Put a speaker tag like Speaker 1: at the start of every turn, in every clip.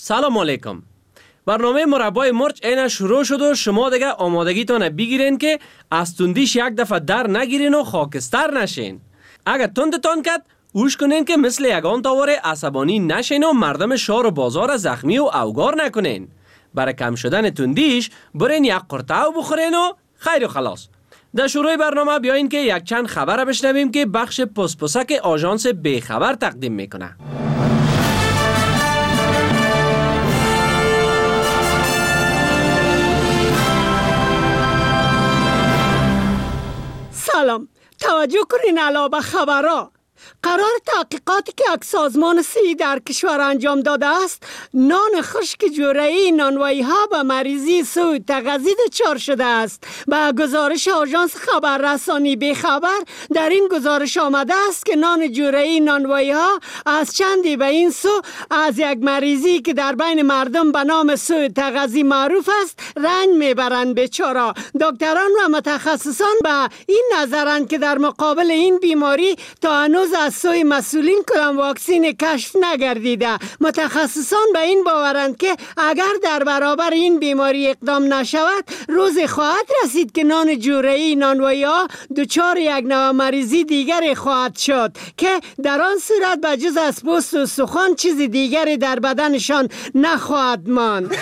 Speaker 1: سلام علیکم. برنامه مربای مرچ اینه شروع شد و شما دیگه آمادگیتان بگیرین که از تندیش یک دفعه در نگیرین و خاکستر نشین. اگه تندتان کرد اوش کنین که مثل یگان تاوره عصبانی نشین و مردم شهر و بازار زخمی و اوگار نکنین. برای کم شدن تندیش برین یک قرطاو بخورین و خیر و خلاص. در شروع برنامه بیاین که یک چند خبر بشنویم که بخش پسپسک آژانس بیخبر تقدیم میکنه.
Speaker 2: سلام، توجه کنین علاوه به خبرها. قرار تحقیقاتی که یک سازمان صحی در کشور انجام داده است نان خشک جورایی نانوایی ها به مریضی سوء تغذیه دچار شده است. با گزارش آژانس خبررسانی بیخبر در این گزارش آمده است که نان جورایی نانوایی ها از چندی به این سو از یک مریضی که در بین مردم به نام سوء تغذیه معروف است رنج میبرند. بیچاره دکتران و متخصصان به این نظرند که در مقابل این بیماری تا هنوز از سوی مسئولین کدام واکسین کشف نگردیده. متخصصان به این باورند که اگر در برابر این بیماری اقدام نشود روزی خواهد رسید که نان جورایی نانوایی ها دچار یک نوع مریضی دیگری خواهد شد که در آن صورت به جز از پوست و سخن چیز دیگری در بدنشان نخواهد ماند.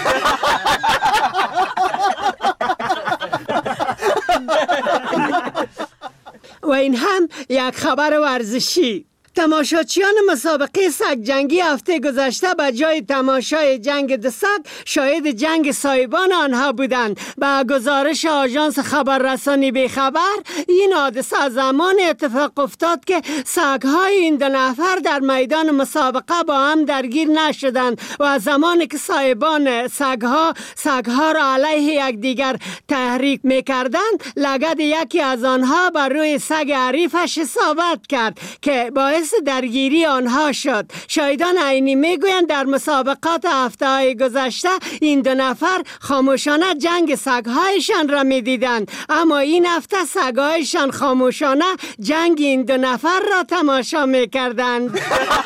Speaker 2: و این هم یک خبر ورزشی. تماشاچیان مسابقه سگ جنگی هفته گذشته به جای تماشای جنگ دو سگ شاهد جنگ سایبان آنها بودند. با گزارش آژانس خبررسانی بیخبر این حادثه زمان اتفاق افتاد که سگ‌های این دو نفر در میدان مسابقه با هم درگیر نشدند و زمانی که سایبان سگ‌ها را علیه یکدیگر تحریک می‌کردند لگد یکی از آنها بر روی سگ حریفش اصابت کرد که باعث درگیری آنها شد. شاهدان عینی میگویند در مسابقات هفته‌های گذشته این دو نفر خاموشانه جنگ سگ‌هایشان را می‌دیدند، اما این هفته سگ‌هایشان خاموشانه جنگ این دو نفر را تماشا می‌کردند.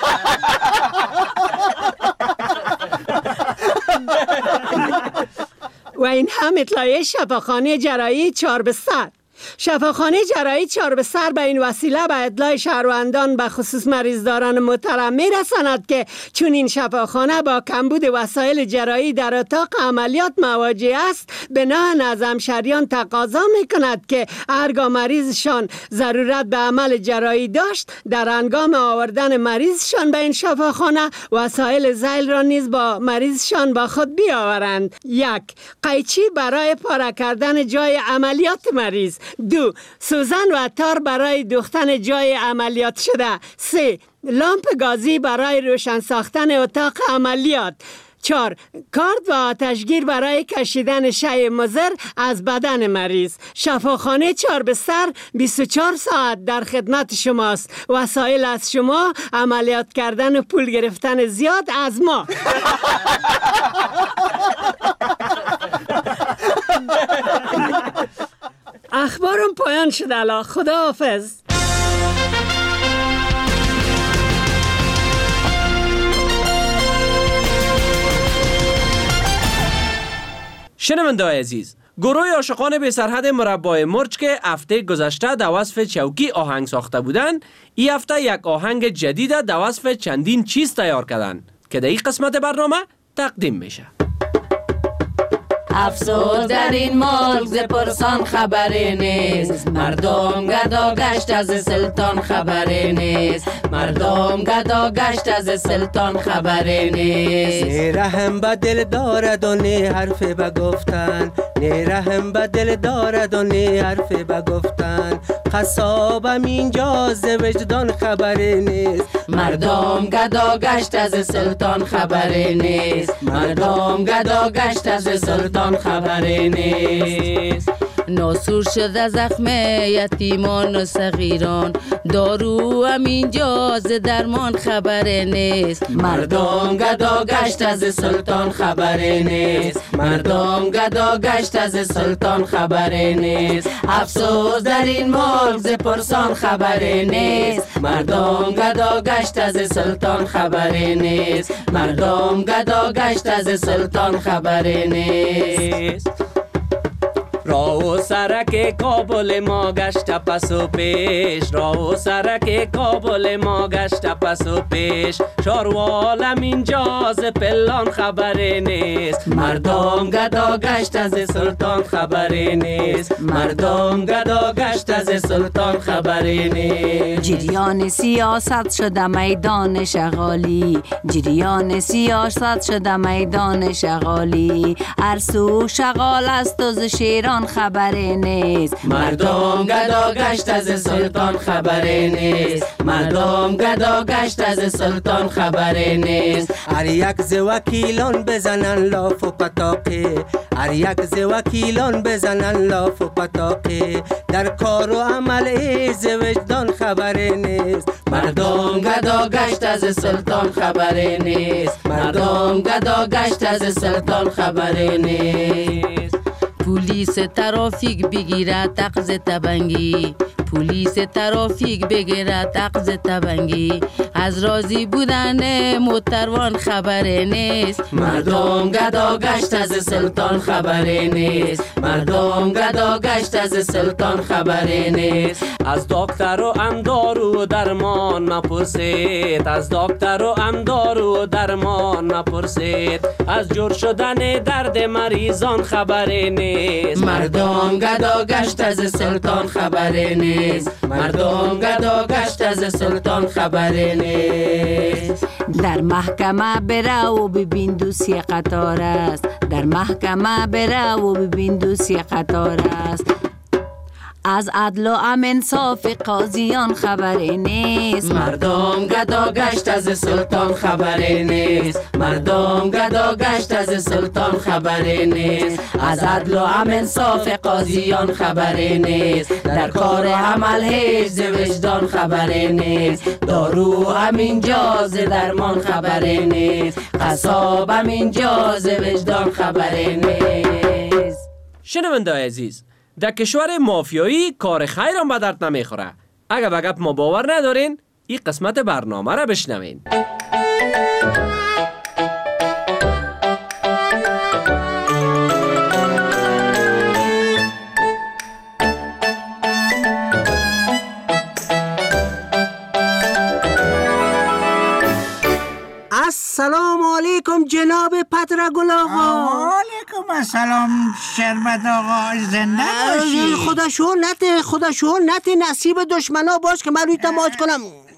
Speaker 2: و این هم اطلاعیه شفاخانه جراحی 4 به 100. شفاخانه جراحی 4 به سر به این وسیله به اطلاع شهروندان به خصوص مریضداران محترم میرساند که چون این شفاخانه با کمبود وسایل جراحی در اتاق عملیات مواجه است، بناهن از همشهریان تقاضا میکند که هرگاه مریضشان ضرورت به عمل جراحی داشت در هنگام آوردن مریضشان به این شفاخانه وسایل ذیل را نیز با مریضشان با خود بیاورند. 1. قیچی برای پاره کردن جای عملیات مریض. 2. سوزن و تار برای دوختن جای عملیات شده. 3. لامپ گازی برای روشن ساختن اتاق عملیات. 4. کارد و آتشگیر برای کشیدن شیء مضر از بدن مریض. شفاخانه 4 به سر 24 ساعت در خدمت شماست. وسایل از شما، عملیات کردن و پول گرفتن زیاد از ما. اخبارم پایان شد. الا خدا حافظ.
Speaker 1: شنونده‌های عزیز، گروه عاشقان بی سرحد مربای مرچ که هفته گذشته در وصف چوکی آهنگ ساخته بودند، این هفته یک آهنگ جدید در وصف چندین چیز تیار کردند که در این قسمت برنامه تقدیم میشه.
Speaker 3: افسوس در این ملک ز پرسان خبری نیست، مردم گدا گشت از سلطان خبری نیست، مردم گدا گشت از سلطان خبری نیست.
Speaker 4: نه رحم به دل دارد و نه حرف به گفتن، نه رحم به دل دارد و نه حرف به گفتن، قصابم اینجا ز وجدان خبری نیست،
Speaker 3: مردم گدا گشت از سلطان خبری نیست، مردم گدا گشت از سلطان خبری نیست. ناسور شده زخم یتیمان و صغیران، دارو هم اینجا ز درمان خبری نیست. مردم گدا گشت از سلطان خبری نیست، مردم گدا گشت از سلطان خبری نیست. افسوس در این ملک ز پرسان خبری نیست، مردم گدا گشت از سلطان خبری نیست، مردم گدا گشت از سلطان خبری نیست.
Speaker 1: راه و سرک کابل ما گشت پس و پیش، راه و سرک کابل ما گشت پس و پیش. شاروالم اینجا ز پلان خبری نیست، مردم گدا گشت از سلطان خبری نیست، مردم گدا گشت از سلطان خبری نیست.
Speaker 3: جریان سیاست شده میدان شغالی، جریان سیاست شده میدان شغالی. هر سو شغال است و ز شیران خبری نیست،
Speaker 1: مردم گدا گشت از سلطان خبری نیست، مردم گدا گشت از سلطان خبری نیست.
Speaker 4: هر یک ز وکیلان بزنن لاف و پتاقه، هر یک ز وکیلان بزنن لاف و پتاقه. در کار و عمل ز وجدان خبری نیست،
Speaker 1: مردم گدا گشت از سلطان خبری نیست، مردم گدا گشت از سلطان خبری نیست.
Speaker 3: پلیس ترافیک بگیره تقض تبنگی، پلیس ترافیک بگیره تقض تبنگی. از راضی بودن موتروان خبری نیست،
Speaker 1: مردم گدا گشت از سلطان خبری نیست، مردم گدا گشت از سلطان خبری نیست. از دکتر و امدارو و درمان مپرسید، از دکتر و امدارو و درمان مپرسید. از جور شدن درد مریضان خبری نیست، مردم گدا گشت از سلطان خبری نیست، مردم گدا گشت از سلطان خبری نیست.
Speaker 3: در محکمه بره و ببین دوسی قطار است، در محکمه بره و ببین دوسی قطار است. از عدل و انصاف قاضیان خبری نیست،
Speaker 1: مردم گدا گشت از سلطان خبری نیست، مردم گدا گشت از سلطان خبری نیست. از عدل و انصاف قاضیان خبری نیست، در کار عمل هیچ ز وجدان خبری نیست. دارو همینجا ز درمان خبری نیست، قصاب همینجا ز وجدان خبری نیست. شنونده عزیز، در کشور مافیایی کار خیر هم به درد نمیخوره. اگه به گپ ما باور ندارین، این قسمت برنامه را بشنوین.
Speaker 4: السلام علیکم جناب پترگل آقا.
Speaker 5: علیکم السلام شربت آقا، زنده باشی.
Speaker 4: خدا شو نته نصیب دشمنا باش که من روی تماس کنم.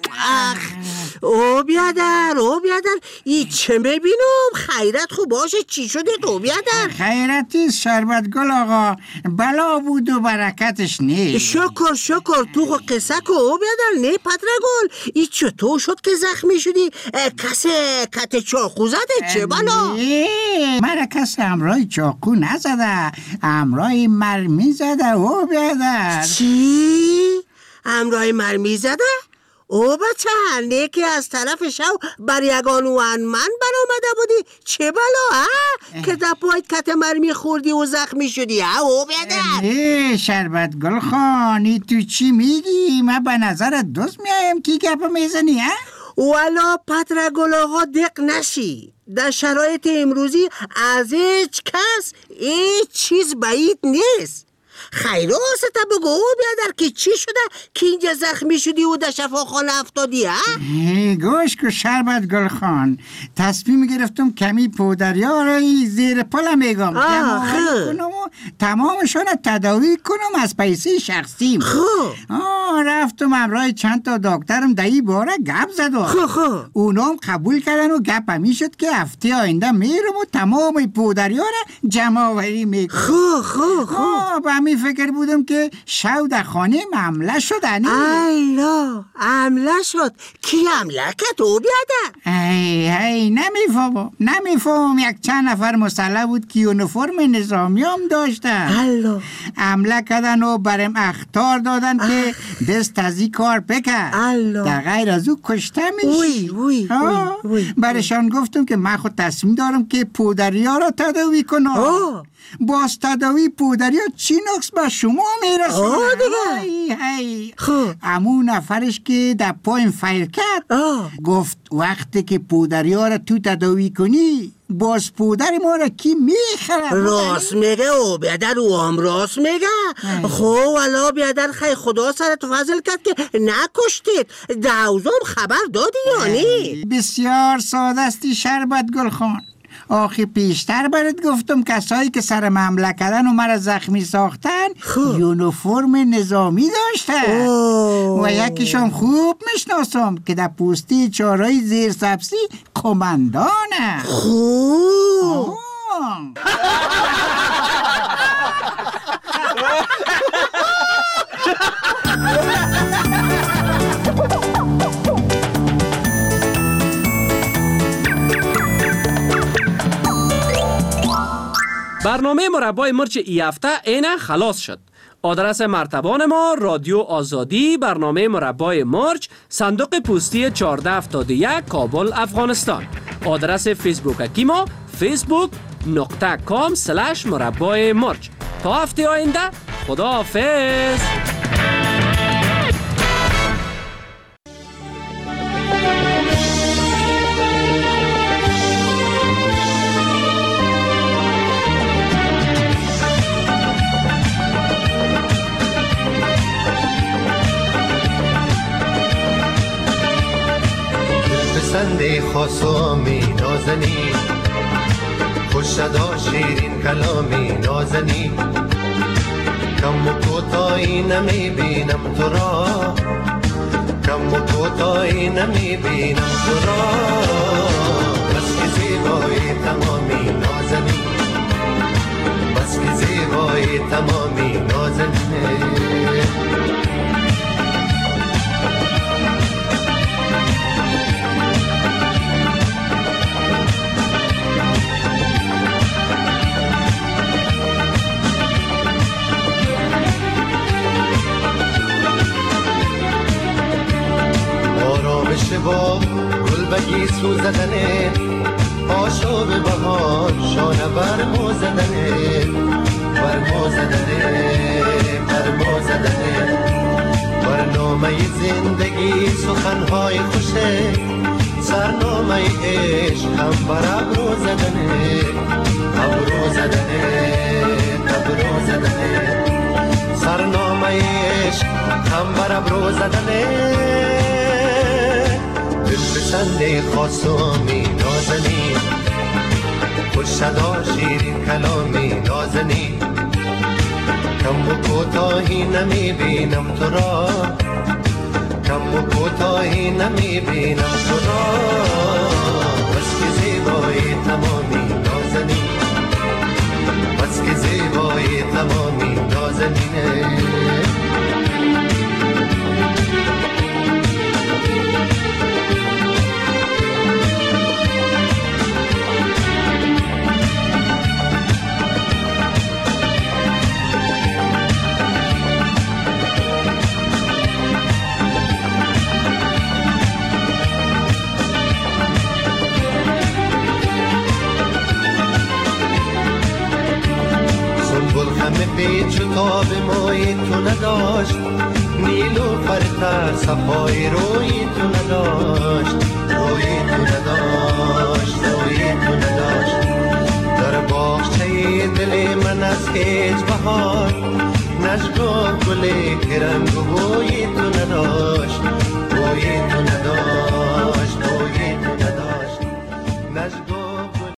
Speaker 4: او بیادر ای چه ببینم؟ خیرت خوب باشه، چی شده تو بیادر؟
Speaker 5: خیرتی شربت گل آقا، بلا بود و برکتش نیست.
Speaker 4: شکر تو خو قصه که او بیادر. نه پترگل، ای چطور شد که زخمی شدی؟ کسی کت چاقو زده؟ چه بلا؟
Speaker 5: مرا کسی امرای چاقو نزده، امرای مرمی زده او بیادر.
Speaker 4: چی؟ امرای مرمی زده؟ او بچه هنده که از طرف شو بر یگان و من برآمده بودی، چه بلا که در پایت کت مرمی خوردی و زخمی شدی او بیادر؟
Speaker 5: شربت گل خانی تو چی میگی؟ من به نظرت دوست میایم کی گپ میزنی
Speaker 4: والا پترگل آقا دق نشی، در شرایط امروزی از هیچ کس هیچ چیز بعید نیست. خیراسته بگو بیادر که چی شده که اینجا زخمی شدی و در شفاخانه افتادی
Speaker 5: گوش که شربت گل خان، تصمیم گرفتم کمی پودریا را زیر پلم میگم کنم و تمامشان تداوی کنم از پیسه شخصیم. رفتم امرای چند تا دکترم دایی باره گپ زدم. اونام قبول کردن و گپ همی شد که هفته آینده میرم و تمام پودریا را جمع آوری میکنم. با همی فکر بودم که شو در خانه حمله شدنی.
Speaker 4: ایلا حمله شد؟ کی حمله کرد او بیادر؟
Speaker 5: نمیفهم یک چند نفر مسلح بود که یونیفرم نظامی هم داشت داشتن.
Speaker 2: الله.
Speaker 5: عمله کردن و برم اخطار دادن که دست از این کار بکن.
Speaker 2: الله.
Speaker 5: در غیر از او کشته میشی. برشان گفتم که من خود تصمیم دارم که پودریا را تداوی کنم. باز تداوی پودریا چی نقص به شما میرسه؟ امو نفرش که در پایم فیل کرد گفت وقتی که پودریا را تو تداوی کنی باز پودر ما را کی میخره؟
Speaker 4: راست میگه او بیادر او هم راست میگه. خب والا بیادر خیلی خدا سرت فضل کرد که نکشتید. دوزم خبر دادی یا نی؟
Speaker 5: بسیار ساده استی شربت گل خان. آخی پیشتر برات گفتم کسایی که سر حمله کردن و مرا زخمی ساختن یونیفرم نظامی داشتن و یکیشون خوب میشناسم که در پوستی چارای زیر سبزی قماندانه.
Speaker 4: خوب
Speaker 1: برنامه مربای مرچ ای هفته اینه خلاص شد. آدرس مرتبان ما رادیو آزادی، برنامه مربای مرچ، صندوق پستی 1471 کابل افغانستان. آدرس فیسبوک اکی ما facebook.com/مربای مرچ. تا هفته آینده خدا حافظ.
Speaker 6: سنده خاصامی نازنی خوش صدا شیرین کلامی نازنی کم و کوتاهی نمی بینم تو را کم و کوتاهی نمی بینم تو را بس که زیبایی تمامی نازنی بس که زیبایی تمامی نازنی با گل بگی سو زدنه آشاب بهار شانه برمو زدنه برمو زدنه برمو زدنه برنامه زندگی سخنهای خوشه سرنامه عشق هم بر ابرو زدنه ابرو زدنه ابرو زدنه سرنامه عشق هم بر ابرو زدنه سنده خاصامی نازنی خوش صدا شیرین کلامی نازنی کم و کوتاهی نمی بینم تو را کم و کوتاهی نمی بینم تو را بس که زیبایی تمامی نازنی بس که زیبایی تمامی نازنینه پیچ و تاب مایی تو نداشت نیل و فرتر صفای روی تو نداشت روی تو نداشت روی تو نداشت در باغچه دل من از هیچ بهار نشگاه گل کرنگ و بوی تو نداشت بوی تو نداشت بوی تو نداشت نشگاه